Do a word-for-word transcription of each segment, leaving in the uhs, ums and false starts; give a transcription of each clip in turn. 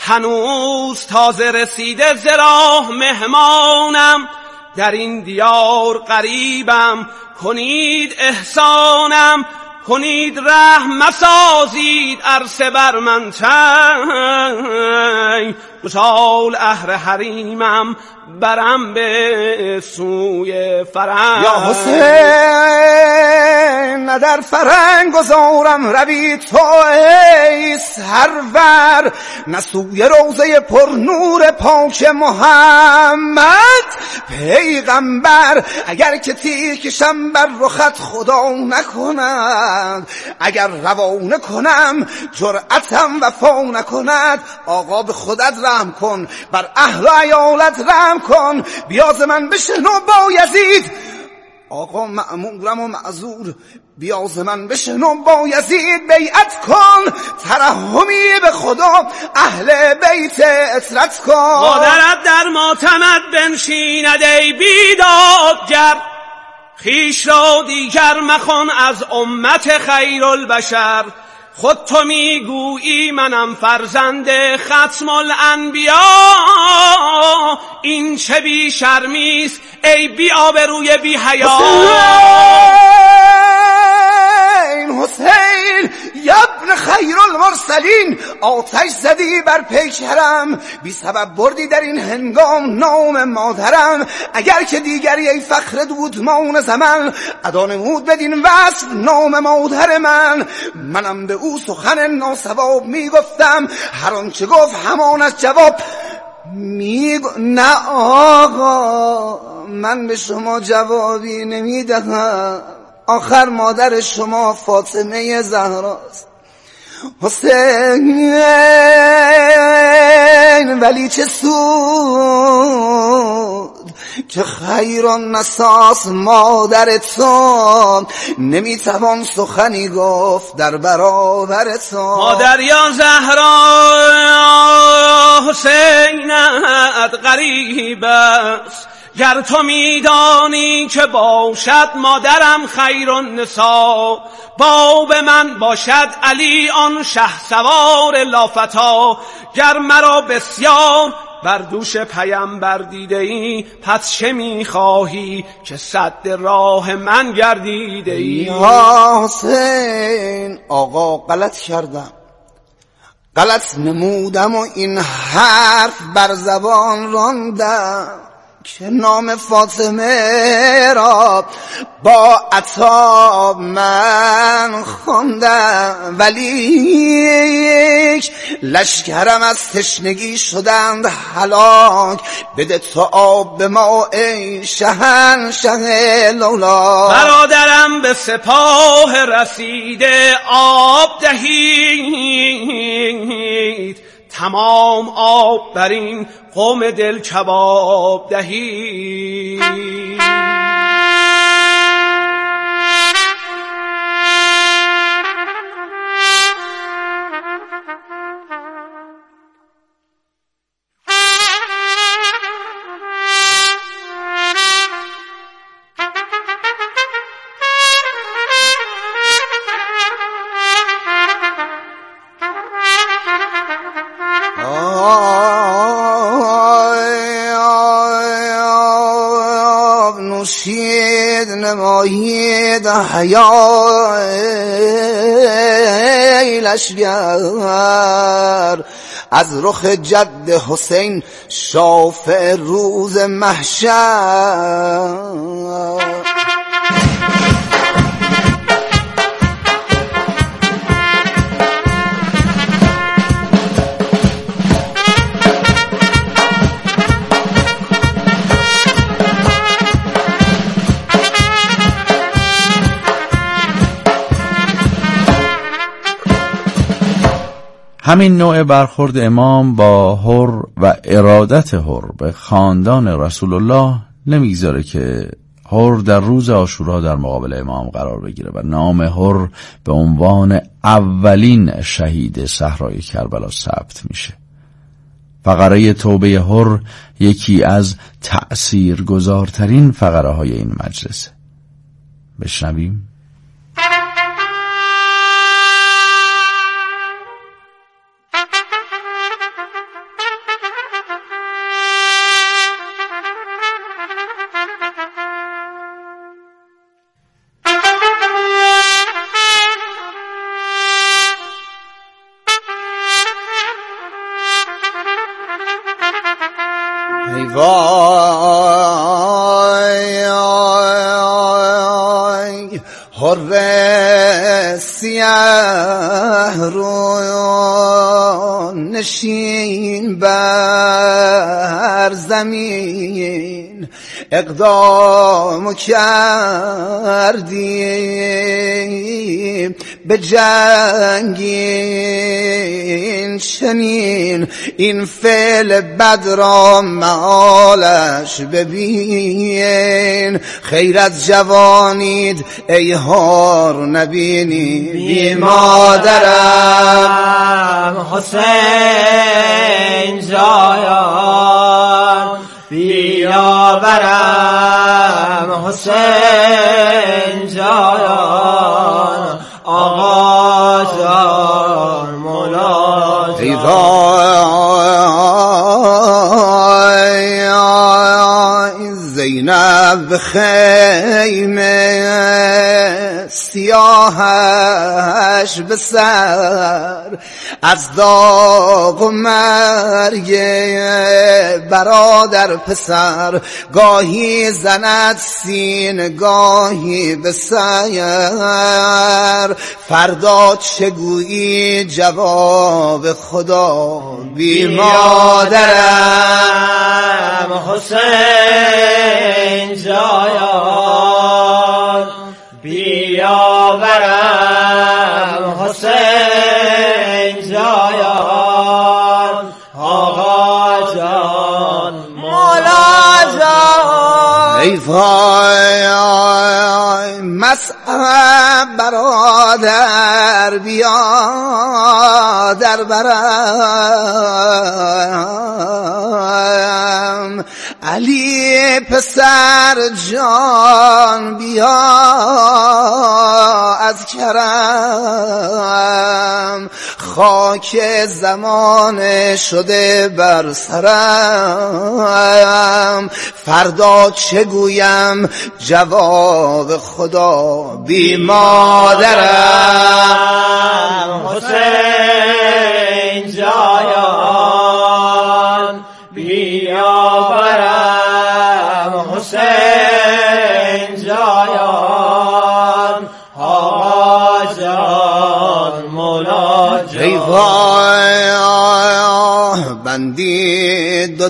هنوز تازه رسیده ز راه مهمانم، در این دیار غریبم کنید احسانم، کنید رحم مسازید عرصه بر من تنگ، دو سال اهر حریمم برم به سوی فرنگ. یا حسین نه در فرنگ گذارم روی تو ای سرور، نه سوی روضه پر نور پاک محمد پیغمبر. اگر که تیر کشم بر رخت خدا نکند، اگر روانه کنم جرأتم وفا نکند. آقا به خودت رحم کن، بر اهل و عیالت رحم کن، بیاز من بشنو بایزید. آقا مأمورم و معذور، بیاز من بشنو بایزید. بیعت کن ترحمی به خدا، اهل بیت اطرت کن. مادرت در ماتمت بنشیند ای بیدادگر، خیش را دیگر مخوان از امت خیرالبشر. خود تو میگویی منم فرزند ختم الانبیا، این چه بی شرمیست ای بی آبروی بی حیا. حسین حسین یبن خیر المرسلین، آتش زدی بر پیکرم، بی سبب بردی در این هنگام نام مادرم. اگر که دیگری ای فخر دودمان زمن، ادا نمود بدین وصف نام مادر من. منم به او سخن ناسواب میگفتم، هر آنچه گفت همانش جواب میگو. نه آقا من به شما جوابی نمیدهم، آخر مادر شما فاطمه زهراست. حسین ولی چه سود که خیران نساس مادر تو، نمیتوان سخنی گفت در برابر تو. مادر یا زهرا حسینت غریب است، گر تو میدانی که باشد مادرم خیر النساء، باب من باشد علی آن شهسوار لافتا. گر مرا بسیار بر دوش پیمبر دیده ای، پس چه میخواهی که صد راه من گردیده ای؟ یا حسین آقا غلط کردم، غلط نمودم و این حرف بر زبان راندم که نام فاطمه را با عطا من خواندم. ولی لشکرم از تشنگی شدند هلاک، بده تو آب به ما ای شهنشه لولا. برادرم به سپاه رسیده آب دهید، تمام آب بر این قوم دل کباب دهید. نوشید نمایید حیای لشگر، از رخ جد حسین شافع روز محشر. همین نوع برخورد امام با حر و ارادت حر به خاندان رسول الله نمیگذاره که حر در روز عاشورا در مقابل امام قرار بگیره و نام حر به عنوان اولین شهید صحرای کربلا ثبت میشه. فقره توبه حر یکی از تأثیرگذارترین فقره های این مجلسه. بشنویم. ای وای حر سیه رو نشین بر زمین اقدام کردی به جنگین چنین این فعل بد را معالش ببین خیر از جوانید ای هار نبینی بی مادرم حسین جایان بیاورم حسین جایان آقا جان مولا ای جان وای زینب خیمه سیاهش به سر از داغ و مرگ برادر پسر گاهی زند سین گاهی به سیر فردا چگویی جواب خدا بی مادرم حسین جایان بیاورم حسین جایان آقا جان مولا جان ای وای مصعب برادر بیا در برم علی پسر جان بیا از کرم خاک زمان شده بر سرم فردا چگویم جواب خدا بی مادرم حسین جایان بیاورم حسین جایان آقا جان مولا جان ای وای بندی دو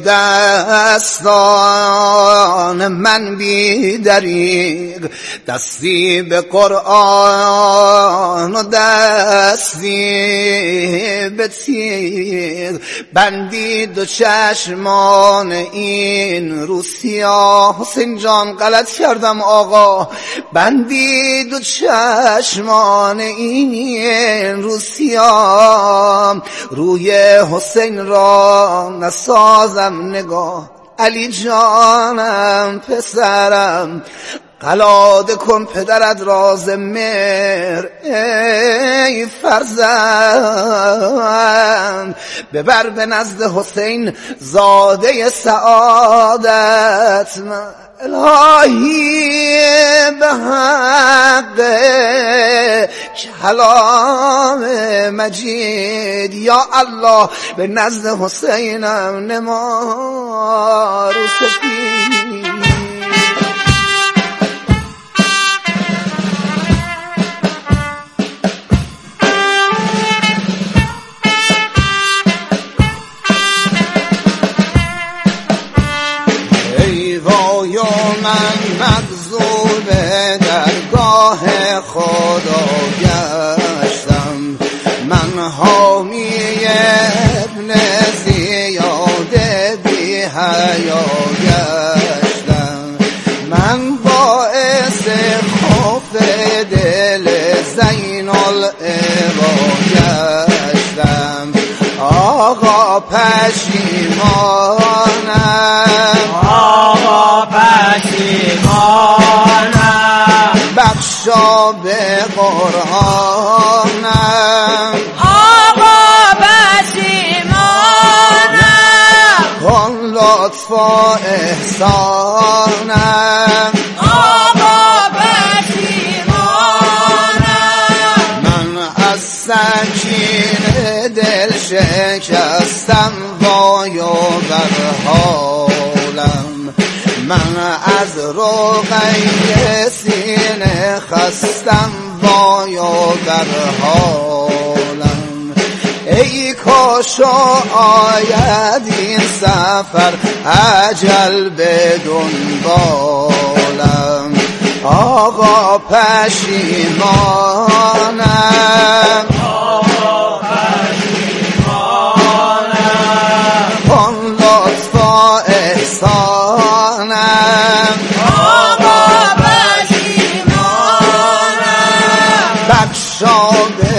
دستان من بی دریغ دستی به قرآن و دستی به تیغ بندی دو چشمان این رو سیاه حسین جان غلط کردم آقا بندی دو چشمان این رو سیاه روی حسین را نسازم نگاه علی جانم پسرم قلاده کن پدرت راز مهر ای فرزند ببر به نزد حسین زاده سعادت من الهی به حق کلام مجید یا الله به نزد حسینم نما رو سفید من مغضوب درگاه خدا گشتم من حامی ابن زیاد بی حیا گشتم من باعث خوف دل زین العبا گشتم آقا پشیمانم آقا پشیمانم بخشا به قرآنم آقا پشیمانم کن لطف و احسانم آقا پشیمانم من از سکین دل شکستم وای و برها حالم، من از روغی سینه خستم وایا بر حالم. ای کاش آید این سفر اجل به دنبالم. آقا پشیمانم، آقا پشیمانم، کن لطف و احسانم. آقا پشیمانم، بخشا به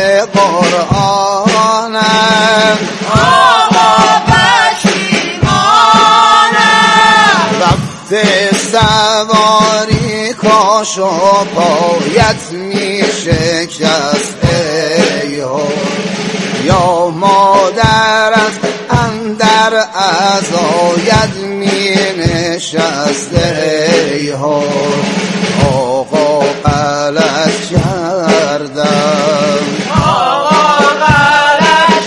قرآنم. آقا پشیمانم، وقت سواری کاش و پایت می شکست ای هو، یا مادرت اندر عزایت می نشست ای هو. آقا غلط کردم، آقا غلط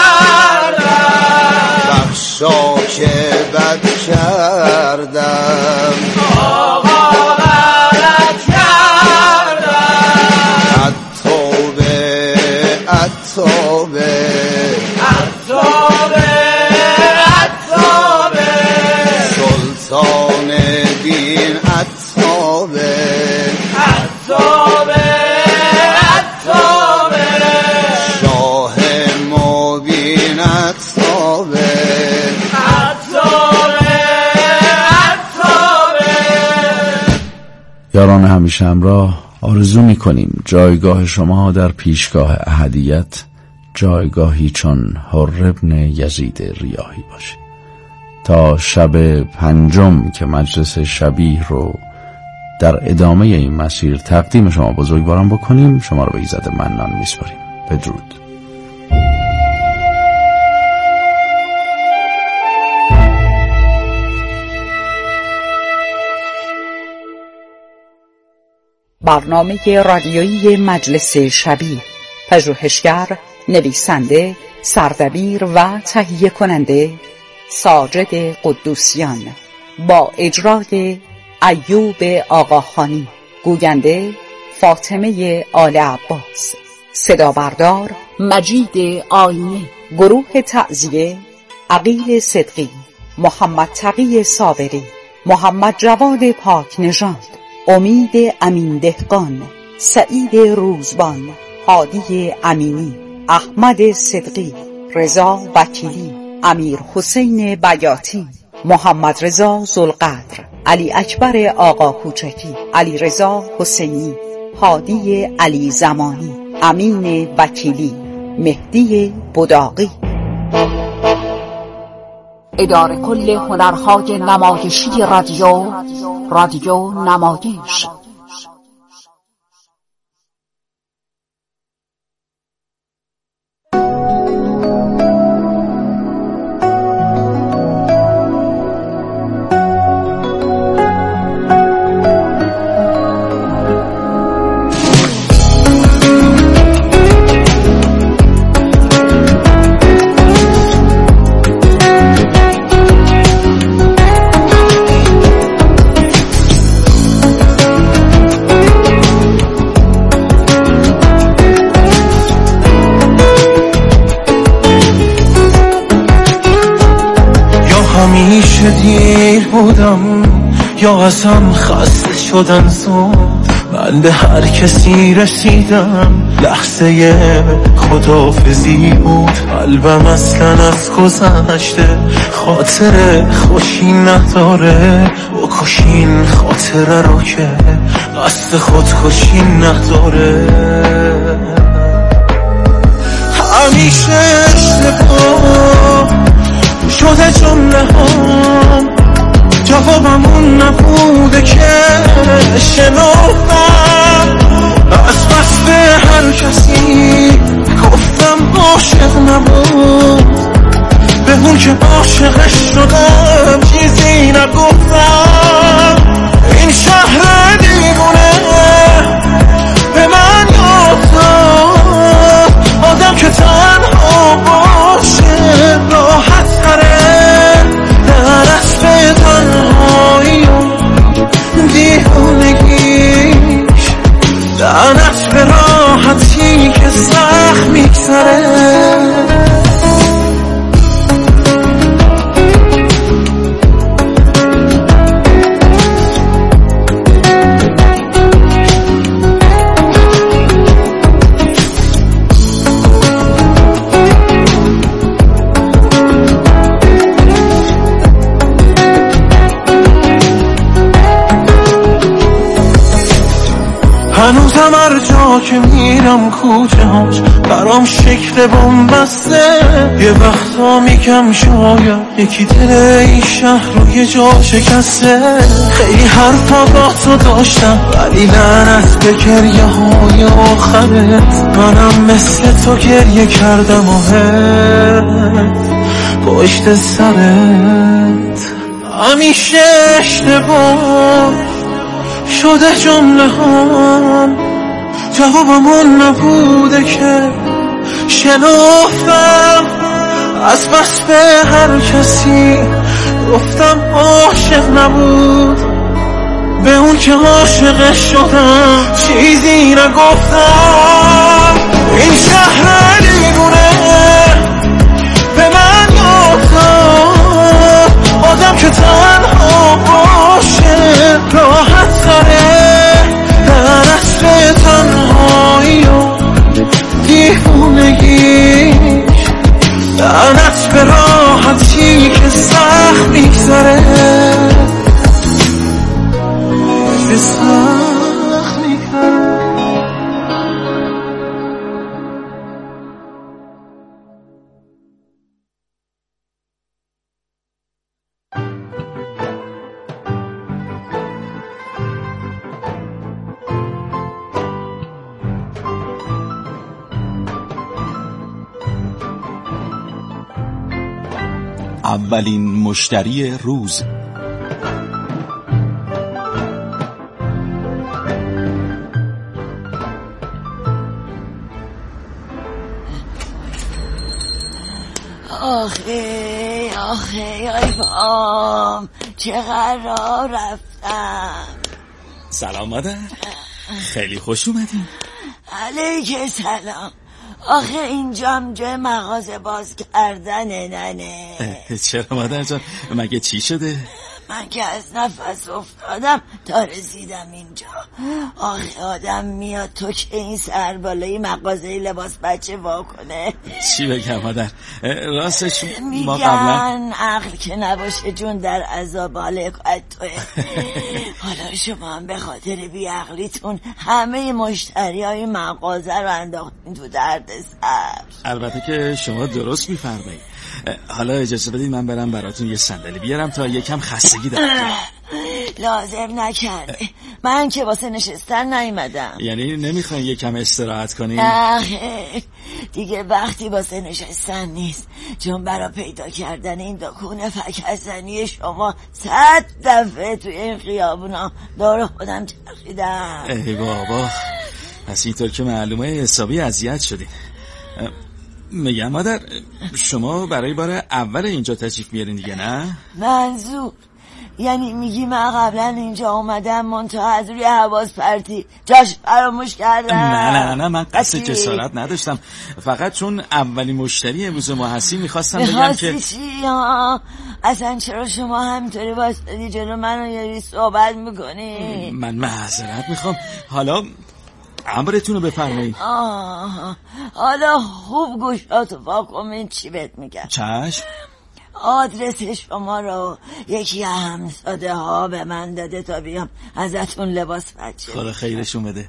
کردم، بخشا که بد کردم. آقا غلط کردم، التوبه التوبه التوبه التوبه، سلطان دین التوبه التوبه التوبه، شاه مبین التوبه التوبه التوبه. یاران همیشه همراه، آرزو می‌کنیم جایگاه شما در پیشگاه احدیت جایگاهی چون حر ابن یزید ریاحی باشه. تا شب پنجم که مجلس شبیه رو در ادامه این مسیر تقدیم شما بزرگواران بکنیم، شما رو به ایزد منان میسپاریم. بدرود. برنامه رادیویی مجلس شبیه، پژوهشگر، نویسنده، سردبیر و تهیه کننده ساجد قدوسیان، با اجرای ایوب آقاخانی، گوینده فاطمه آل عباس، صدا بردار مجید آینه، گروه تعزیه عقیل صدقی، محمد تقی صابری، محمد جواد پاک نژاد، امید امین دهقان، سعید روزبان، هادی امینی، احمد صدقی، رضا وکیلی، امیر حسین بیاتی، محمد رضا ذوالقدر، علی اکبر آقا کوچکی، علی رضا حسینی، هادی علی زمانی، امین وکیلی، مهدی بداقی. اداره کل هنرهای نمایشی رادیو، رادیو نمایش. همیشه دیر بودم یا ازم خسته شدن زود، من به هر کسی رسیدم لحظه خداحافظی بود. قلبم اصلا از گذشته خاطر خوشی نداره، بکشین خاطره رو که قصد خودکشی نداره. همیشه اشتباه شده جمله هم، جوابم اون نبوده که شنفتم. از بس به هر کسی گفتم عاشق نبود، به اون که عاشقش شدم چیزی نگفتم. این شهر دیوونه به من یاد داد، آدم که تنها باشه راحت تره، در اسب تنها هنوزم هر جا که میرم کوچه هاش برام شکل بنبسته. یه وقتا میگم شاید یکی دل این شهر رو یه جا شکسته. خیلی حرفا با تو داشتم ولی لعنت به گریه های آخرت. منم مثل تو گریه کردم و هت پشت سرت. همیشه اشتباه شده جمله هم جوابمون نبوده که شنفتم از بس به هر کسی گفتم عاشق نبود. به اون که عاشق شدم چیزی نگفتم. این شهر دیوونه به من گفتم آدم که تنها باشه راحت تره. در اصل تنهایی و دیوونگیش لعنت به راحتی که سخت میگذره که سخت میگذره. اولین مشتری روز. آخه آخه آی بام چقدر راه رفتم. سلام مادر، خیلی خوش اومدین. علیک سلام. آخه اینجام جای مغازه باز کردنه ننه. چرا مادر جان، مگه چی شده؟ من که از نفس افتادم تا رسیدم اینجا. آخه آدم میاد تو که این سر بالای مغازه لباس بچه واکنه. چی بگم مادر، راستش ما میگن قبلا عقل که نباشه جون در عذاب حالکت توه. حالا شما هم به خاطر بیعقلیتون همه مشتری های مغازه رو انداختین تو درد سر. البته که شما درست میفرمایید. حالا اجازه بدید من برم براتون یه صندلی بیارم تا یکم خستگی دارم. لازم نکرده، من که واسه نشستن نیومدم. یعنی نمیخواین یکم استراحت کنین؟ آخه دیگه وقتی واسه نشستن نیست، چون برای پیدا کردن این دکون فکرزنی شما صد دفعه توی این خیابونا دور خودم چرخیدم. ای بابا، پس اینطور که معلومه حسابی اذیت شدین. میگم مادر، شما برای بار اول اینجا تشریف میارین دیگه نه؟ منظور یعنی میگی من قبلا اینجا اومدم منتها از روی حواس پرتی جاش فراموش کردم؟ نه نه نه من قصد جسارت نداشتم، فقط چون اولی مشتری امروز ما هستی میخواستم بگم که چی ها؟ اصلا چرا شما همینطوری واسطادی جلو من رو یاری صحبت میکنی؟ من معذرت میخوام. حالا امرتون رو بفرمایید. آه حالا خوب گوشاتو واکنین چی بهت میگم. چشم. آدرس شما رو یکی همساده ها به من داده تا بیام ازتون لباس بچه. خدا خیرشون بده.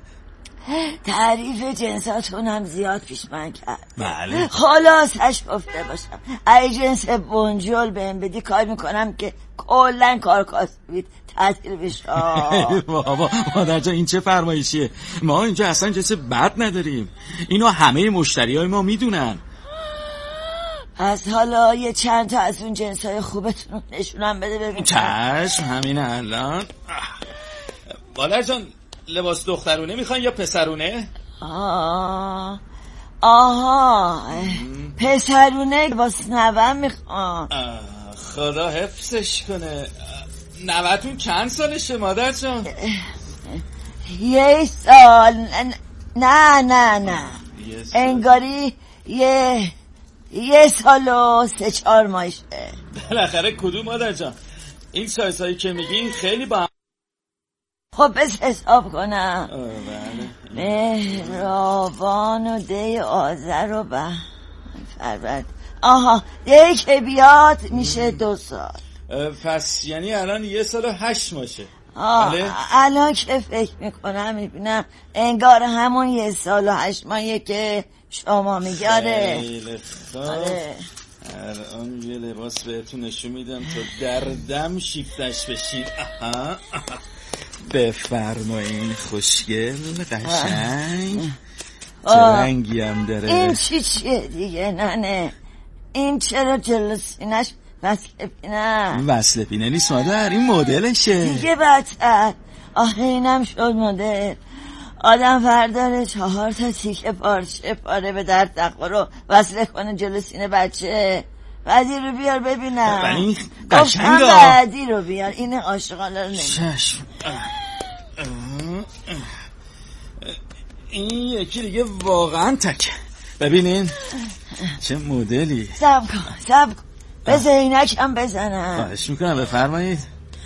تعریف جنساتون هم زیاد پیش من کرد. بله. خلاصش گفته باشم ای جنس بنجل بهم بدی کار میکنم که کلن کار کاسبید تعطیل بشه. بابا مادر جان این چه فرمایشیه؟ ما اینجا اصلا جنس بد نداریم، اینو همه مشتری های ما میدونن. از حالا یه چند تا از اون جنسای خوبتون نشونم بده ببینم. چشم همین الان. مادر جان لباس دخترونه میخواین یا پسرونه؟ آه آها پسرونه لباس نوم میخوام. خدا حفظش کنه. نوتون چند سالشه مادر جان؟ یه سال. نه نه نه انگاری یه یه سال و سه چهار ماهشه. بالاخره کدوم مادر جان؟ این سایزهایی که میگین خیلی با خب بس حساب کنم. بله. مهربان و دی آذر و به فرود. آها دی که بیاد میشه دو سال. پس یعنی الان یه سال و هشت ماشه. آه بله؟ الان که فکر میکنم میبینم انگار همون یه سال و هشت ماهیه که شما میگاره. خیلی خوب. الان یه لباس بهتون نشون میدم تا دردم شیفتش بشین. آها بفرمایین. خوشگل قشنگ. چه رنگی هم داره. این چی چیه دیگه ننه؟ این چرا جلو سینش وصل پینه؟ وصل پینه نیست مادر، این مدلشه دیگه بدتر. آخه اینم شد مدل. آدم فرداره چهار تا تیکه پارچه پاره به درد نخوره رو وصله کنه جلو سینه بچه. بعدی رو بیار ببینم. ولی قشنگه. بعدی رو بیار. این عاشقانه رو نمید. چشم. این یکی دیگه واقعا تک. ببینین چه مدلی. سب کن سب کن بزن اینک هم بزنم. خواهش میکنم بفرمایید.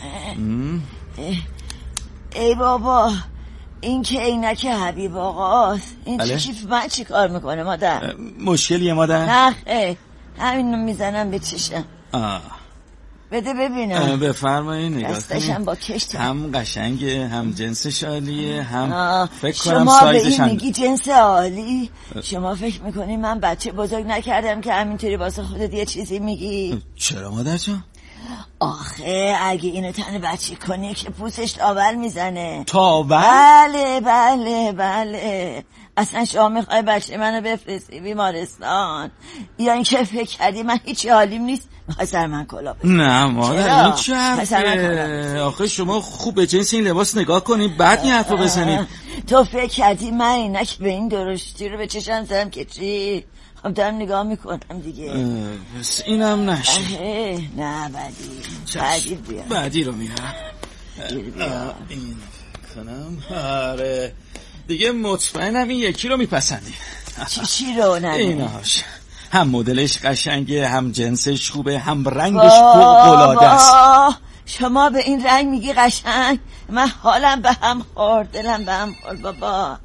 ای بابا این که عینک حبیب آقاست. این بله؟ چی من چی کار میکنه مادر؟ مشکلیه مادر؟ نه خیلی همینو میزنم به چشم. آه بده ببینم. بفرمایید نگاه دستشم با کشت هم قشنگه هم جنسش عالیه هم فکر کنم شما به سایزش این هم میگی جنس عالی. شما فکر میکنی من بچه بزرگ نکردم که همینطوری واسه خودت یه چیزی میگی؟ چرا مادر جان؟ آخه اگه اینو تن بچه کنی که پوستش تاول میزنه. تاول؟ بله بله بله. اصلا شما میخوای بچه منو بفرستی بیمارستان یا اینکه فکر کردی من هیچی حالیم نیست میخوای سر من کلا بزنی؟ نه مادر این چه حرفه؟ آخه شما خوب به جنس این لباس نگاه کنید بعد این حرف رو بزنید. تو فکر کردی من اینک به این درشتی رو به چشم زدم که چی؟ خب دارم نگاه میکنم دیگه. بس اینم نشه. نه بعدی بعدی بیار. بعدی رو میارم. این کنم. آره دیگه مطمئنم این یکی رو میپسندی. چی چی رو نه؟ ایناش هم مدلش قشنگه هم جنسش خوبه هم رنگش فوق‌العاده است. شما به این رنگ میگی قشنگ؟ من حالم به هم خورد دلم به هم خورد بابا.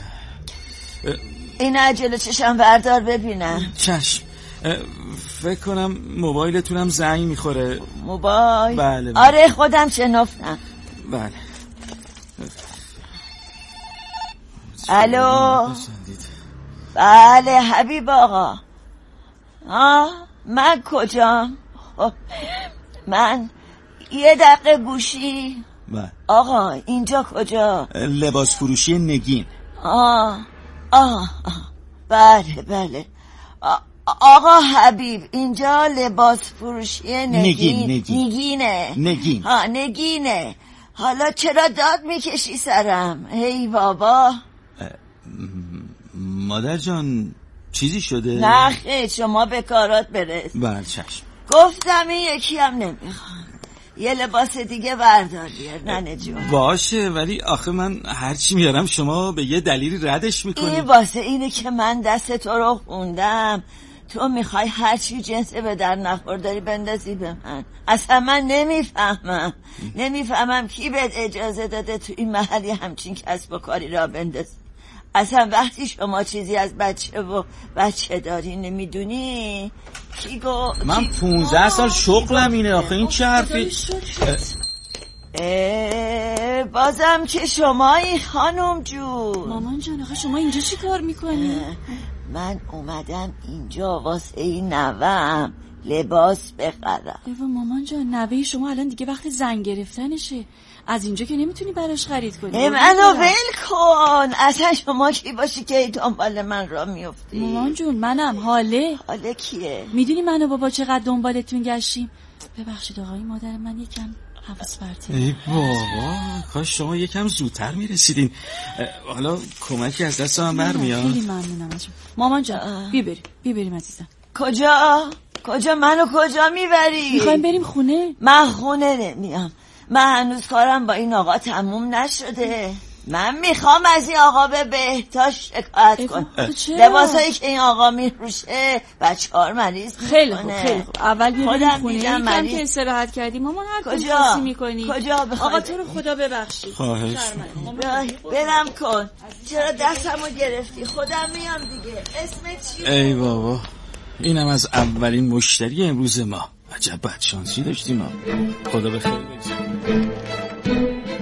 این عجله چشم بردار ببینم. چشم. فکر کنم موبایلتونم زنگ میخوره. موبایل؟ بله, بله. آره خودم شنفتم. بله. الو. بله حبیب آقا. آه من کجام؟ من یه دقیقه گوشی. بله. آقا اینجا کجا؟ لباس فروشی نگین. آه آه, آه. بله بله. آقا حبیب اینجا لباس فروشی نگین. نگین نگین نگینه. نگین. ها نگینه. حالا چرا داد میکشی سرم؟ هی بابا. مادر جان چیزی شده؟ نه خیلی شما به کارات برس. بله چشم. گفتم این یکی هم نمیخوام. یه لباس دیگه بردار بیار ننه جون. باشه ولی آخه من هرچی میارم شما به یه دلیلی ردش میکنی. این واسه اینه که من دست تو رو خوندم. تو میخوای هرچی جنس به در نخورداری بندازی به من. اصلا من نمیفهمم نمیفهمم کی بهت اجازه داده تو این محلی همچین کسب و کاری را بندازی. اصلا وقتی شما چیزی از بچه و بچه داری نمیدونی کی گو من پونزده سال شغلم اینه. آخه این چه حرفی؟ بازم که شمایی خانم جون. مامان جان آخه شما اینجا چی کار میکنی؟ من اومدم اینجا واسه این نوام لباس بخرم. ایوا مامان جان نوه شما الان دیگه وقت زن گرفتنشه. از اینجا که نمیتونی براش خرید کنی. منو ول کن. اصلا شما کی باشی که دنبال من را میفتی؟ مامان جون منم. حاله حاله کیه؟ میدونی من و بابا چقدر دنبالتون گشتیم. ببخشید آقای مادر من یکم حواس پرتی. ای بابا کاش شما یکم زودتر میرسیدین. حالا کمکی از دست من برمیاد. خیلی ممنونم ازتون مامان جان. بیا بریم بیا بریم عزیزم. کجا؟ کجا منو کجا میبری؟ میخوایم بریم خونه. من خونه نمیام. من هنوز کارم با این آقا تموم نشده. من میخوام از این آقا به بهداشت شکایت کنم. لباسایی که این آقا میفروشه بچه‌ها مریض میکنه. خیلی خوب خیلی خوب. اول بریم خونه. یکم مریض... که استراحت کردیم مامان هر کجا کاری میکنی. کجا آقا تو رو خدا ببخشید. خواهش برم کن. چرا دستمو گرفتی؟ خودم میام دیگه. اسمت چیه؟ ای بابا اینم از اولین مشتری امروز ما. عجب بدشانسی داشتیم ما. خدا بخیر بگذاریم.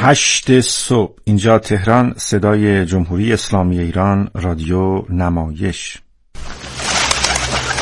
هشت صبح اینجا تهران، صدای جمهوری اسلامی ایران، رادیو نمایش.